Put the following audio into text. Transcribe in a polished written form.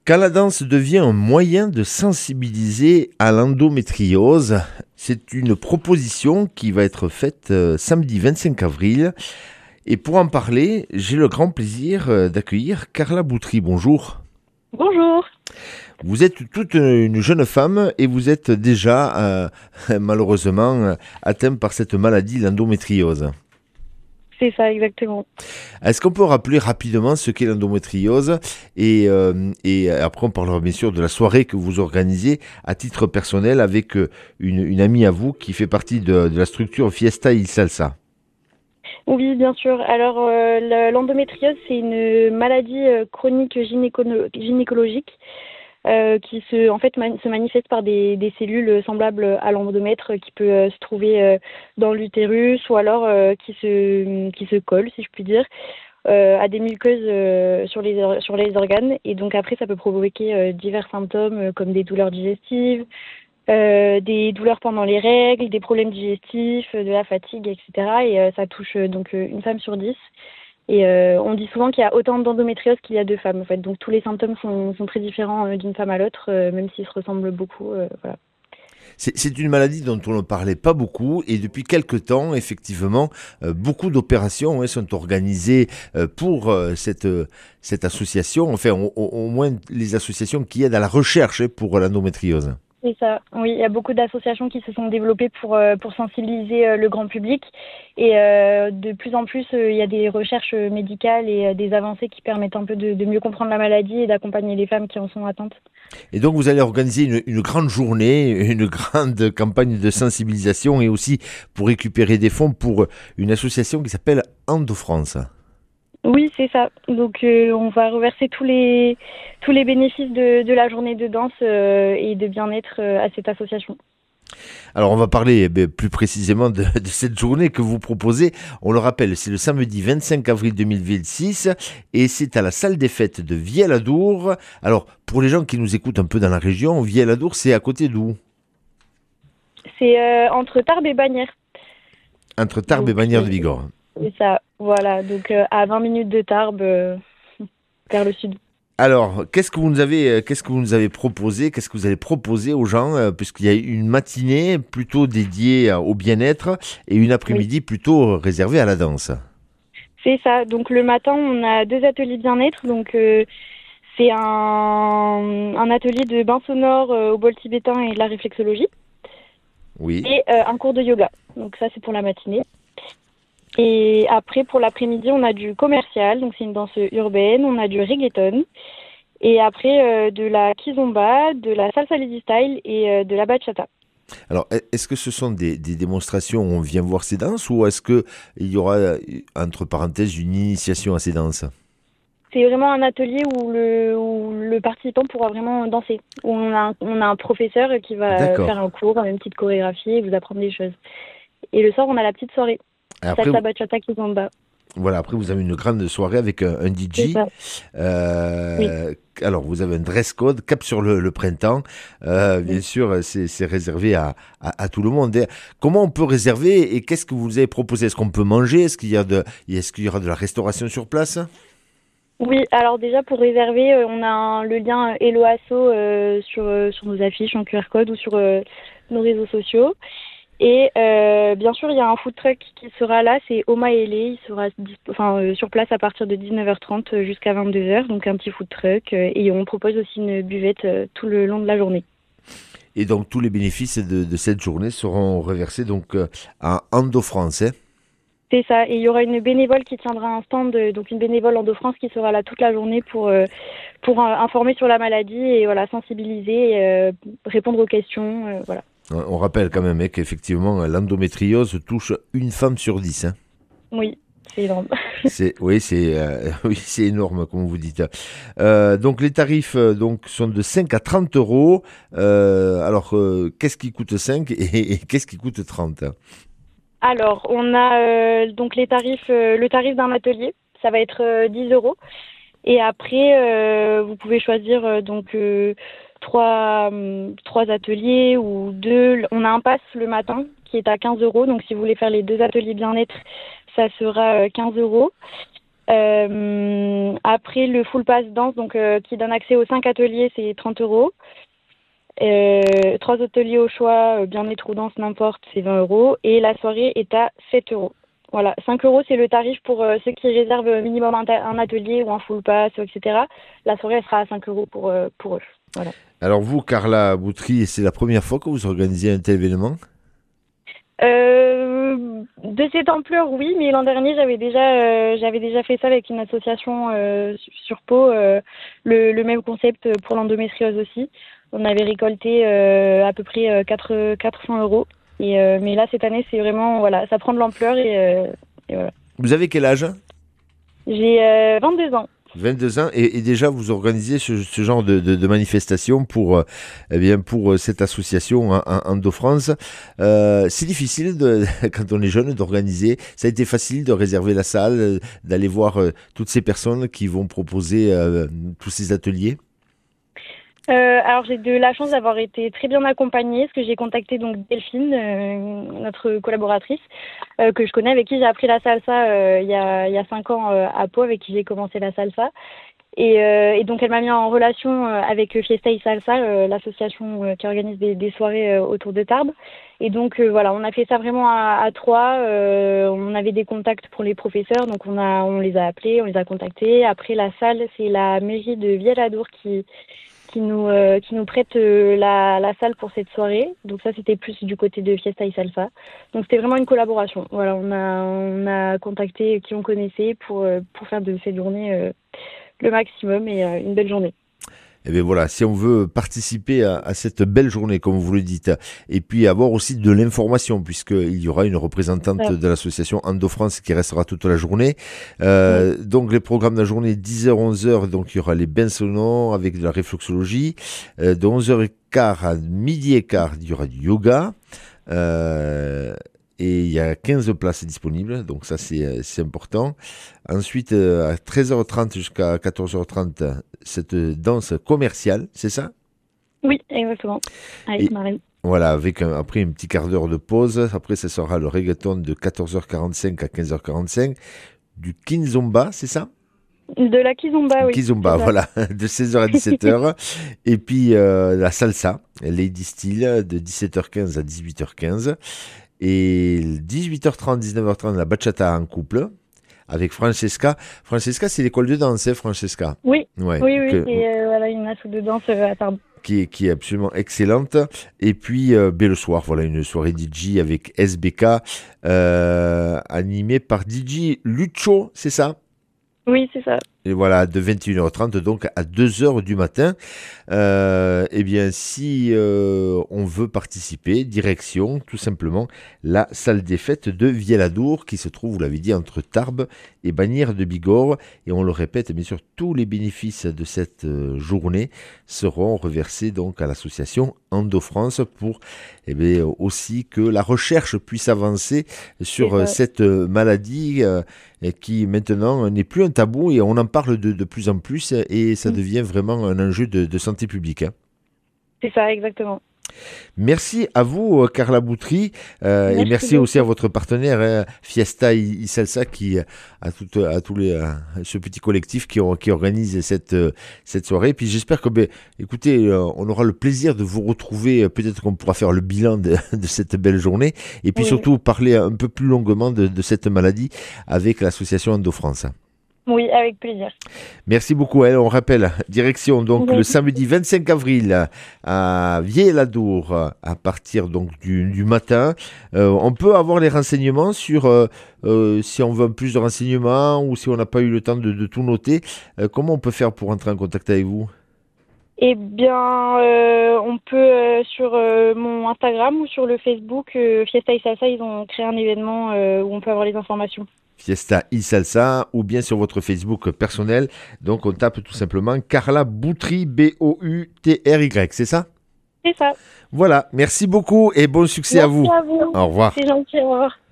Quand la danse devient un moyen de sensibiliser à l'endométriose, c'est une proposition qui va être faite samedi 25 avril. Et pour en parler, j'ai le grand plaisir d'accueillir Carla Boutry. Bonjour. Bonjour. Vous êtes toute une jeune femme et vous êtes déjà malheureusement atteinte par cette maladie, l'endométriose. C'est ça, exactement. Est-ce qu'on peut rappeler rapidement ce qu'est l'endométriose et après on parlera bien sûr de la soirée que vous organisez à titre personnel avec une amie à vous qui fait partie de la structure Fiesta Il Salsa. Oui, bien sûr. Alors, l'endométriose, c'est une maladie chronique gynécologique qui se manifeste par des cellules semblables à l'endomètre qui peut se trouver dans l'utérus ou alors qui se colle, si je puis dire, à des muqueuses sur les organes. Et donc après, ça peut provoquer divers symptômes comme des douleurs digestives, des douleurs pendant les règles, des problèmes digestifs, de la fatigue, etc. Et ça touche donc une femme sur 10. Et on dit souvent qu'il y a autant d'endométriose qu'il y a de femmes, en fait. Donc tous les symptômes sont très différents d'une femme à l'autre, même s'ils se ressemblent beaucoup. Voilà. C'est une maladie dont on ne parlait pas beaucoup et depuis quelque temps, effectivement, beaucoup d'opérations sont organisées pour cette association, enfin au moins les associations qui aident à la recherche pour l'endométriose. C'est ça. Oui, il y a beaucoup d'associations qui se sont développées pour sensibiliser le grand public. Et de plus en plus, il y a des recherches médicales et des avancées qui permettent un peu de mieux comprendre la maladie et d'accompagner les femmes qui en sont atteintes. Et donc vous allez organiser une grande journée, une grande campagne de sensibilisation et aussi pour récupérer des fonds pour une association qui s'appelle Endo France. Oui, c'est ça. Donc, on va reverser tous les bénéfices de la journée de danse et de bien-être à cette association. Alors on va parler plus précisément de cette journée que vous proposez. On le rappelle, c'est le samedi 25 avril 2026 et c'est à la salle des fêtes de Vielle-Adour. Alors pour les gens qui nous écoutent un peu dans la région, Vielle-Adour c'est à côté d'où? C'est entre Tarbes et Bagnères. Entre Tarbes et Donc, Bagnères de Bigorre. c'est ça. Voilà. Donc, à 20 minutes de Tarbes, vers le sud. Alors, qu'est-ce que vous nous avez proposé? Qu'est-ce que vous allez proposer aux gens? Puisqu'il y a une matinée plutôt dédiée au bien-être et une Oui. après-midi plutôt réservée à la danse. C'est ça. Donc, le matin, on a 2 ateliers bien-être. Donc, c'est un atelier de bain sonore au bol tibétain et de la réflexologie. Oui. Et un cours de yoga. Donc, ça, c'est pour la matinée. Et après, pour l'après-midi, on a du commercial, donc c'est une danse urbaine, on a du reggaeton, et après de la kizomba, de la salsa lady style et de la bachata. Alors, est-ce que ce sont des démonstrations où on vient voir ces danses ou est-ce qu'il y aura, entre parenthèses, une initiation à ces danses? C'est vraiment un atelier où le participant pourra vraiment danser. Où on a un professeur qui va D'accord. faire un cours, une petite chorégraphie et vous apprendre des choses. Et le soir, on a la petite soirée, Et après, salsa bachata kizomba. voilà, après, vous avez une grande soirée avec un C'est DJ. ça. Oui. Alors, vous avez un dress code, cap sur le printemps. Bien sûr, c'est réservé à tout le monde. Et comment on peut réserver et qu'est-ce que vous avez proposé? Est-ce qu'on peut manger? Est-ce qu'il y aura de la restauration sur place? Oui, alors déjà pour réserver, on a le lien Hello Asso sur nos affiches en QR code ou sur nos réseaux sociaux. Et bien sûr, il y a un food truck qui sera là, c'est Oma Ele, il sera sur place à partir de 19h30 jusqu'à 22h, donc un petit food truck. Et on propose aussi une buvette tout le long de la journée. Et donc, tous les bénéfices de cette journée seront reversés donc, à Endo France, hein. C'est ça, et il y aura une bénévole qui tiendra un stand, donc une bénévole Endo-France qui sera là toute la journée pour informer sur la maladie et voilà, sensibiliser, et, répondre aux questions, voilà. On rappelle quand même qu'effectivement, l'endométriose touche une femme sur 10, hein. Oui, c'est énorme. Oui, oui, c'est énorme, comme vous dites. Donc, les tarifs donc, sont de 5 à 30 euros. Alors, qu'est-ce qui coûte 5 et qu'est-ce qui coûte 30? Alors, on a donc les tarifs, le tarif d'un atelier, ça va être 10 euros. Et après, vous pouvez choisir trois ateliers ou deux. On a un pass le matin qui est à 15 euros. Donc, si vous voulez faire les 2 ateliers bien-être, ça sera 15 euros. Après, le full pass danse, donc qui donne accès aux 5 ateliers, c'est 30 euros. 3 ateliers au choix, bien-être ou danse, n'importe, c'est 20 euros. Et la soirée est à 7 euros. Voilà, 5 euros, c'est le tarif pour ceux qui réservent minimum un atelier ou un full pass, etc. La soirée, elle sera à 5 euros pour eux. Voilà. Alors vous, Carla Boutry, c'est la première fois que vous organisez un tel événement? De cette ampleur, oui, mais l'an dernier, j'avais déjà fait ça avec une association sur Pau, le même concept pour l'endométriose aussi. On avait récolté à peu près 400 euros. Mais là, cette année, c'est vraiment, voilà, ça prend de l'ampleur et voilà. Vous avez quel âge? J'ai 22 ans. 22 ans et déjà vous organisez ce genre de manifestation pour, eh bien, pour cette association Endo-France. C'est difficile quand on est jeune d'organiser. Ça a été facile de réserver la salle, d'aller voir toutes ces personnes qui vont proposer tous ces ateliers. Alors j'ai de la chance d'avoir été très bien accompagnée, parce que j'ai contacté donc Delphine, notre collaboratrice, que je connais, avec qui j'ai appris la salsa il y a 5 ans à Pau, avec qui j'ai commencé la salsa. Et donc elle m'a mis en relation avec Fiesta y Salsa, l'association qui organise des soirées autour de Tarbes. Et donc voilà, on a fait ça vraiment à trois. On avait des contacts pour les professeurs, donc on les a appelés, on les a contactés. Après la salle, c'est la mairie de Vielle-Adour qui nous prête la salle pour cette soirée. Donc ça, c'était plus du côté de Fiesta y Salsa. Donc c'était vraiment une collaboration. Voilà, on a contacté qui on connaissait pour faire de cette journée le maximum et une belle journée. Et bien voilà, si on veut participer à cette belle journée, comme vous le dites, et puis avoir aussi de l'information, puisqu'il y aura une représentante de l'association Endo-France qui restera toute la journée. Donc les programmes de la journée, 10h-11h, donc il y aura les bains sonores avec de la réflexologie. De 11h15 à midi et quart, il y aura du yoga. Et il y a 15 places disponibles, donc ça c'est important. Ensuite, à 13h30 jusqu'à 14h30, cette danse commerciale, c'est ça? Oui, exactement, avec Marine. Voilà, avec après un petit quart d'heure de pause. Après, ce sera le reggaeton de 14h45 à 15h45. Du Kinzomba, c'est ça? De la Kizomba, oui. Kizomba, voilà, de 16h à 17h. Et puis la salsa, Lady Steel, de 17h15 à 18h15. Et 18h30, 19h30, la bachata en couple avec Francesca. Francesca, c'est l'école de danse, hein, Francesca? Oui, ouais, oui, c'est voilà, une asso de danse à Tarbes. Qui est absolument excellente. Et puis, le soir, voilà, une soirée DJ avec SBK, animée par DJ Lucho, c'est ça? Oui, c'est ça. Et voilà, de 21h30 donc à 2h du matin. Eh bien, si on veut participer, direction tout simplement la salle des fêtes de Vielle-Adour qui se trouve, vous l'avez dit, entre Tarbes et Bagnères de Bigorre. Et on le répète, bien sûr, tous les bénéfices de cette journée seront reversés donc à l'association Endo-France pour aussi que la recherche puisse avancer sur cette maladie qui maintenant n'est plus un tabou et on en parle de plus en plus et ça devient vraiment un enjeu de santé publique. Hein. C'est ça, exactement. Merci à vous, Carla Boutry, et merci aussi à votre partenaire Fiesta y Salsa, à tous ce petit collectif qui organise cette soirée. Et puis j'espère que, écoutez, on aura le plaisir de vous retrouver. Peut-être qu'on pourra faire le bilan de cette belle journée, et puis surtout parler un peu plus longuement de cette maladie avec l'association Endo-France. Oui, avec plaisir. Merci beaucoup. On rappelle, direction donc le samedi 25 avril à Vielle-Adour à partir donc du matin. On peut avoir les renseignements sur si on veut plus de renseignements ou si on n'a pas eu le temps de tout noter. Comment on peut faire pour entrer en contact avec vous? Eh bien, on peut sur mon Instagram ou sur le Facebook Fiesta y Salsa, ils ont créé un événement où on peut avoir les informations. Fiesta y Salsa ou bien sur votre Facebook personnel. Donc on tape tout simplement Carla Boutry, B-O-U-T-R-Y, c'est ça? C'est ça. Voilà, merci beaucoup et bon succès à vous. Merci à vous. Au revoir. C'est gentil, au revoir.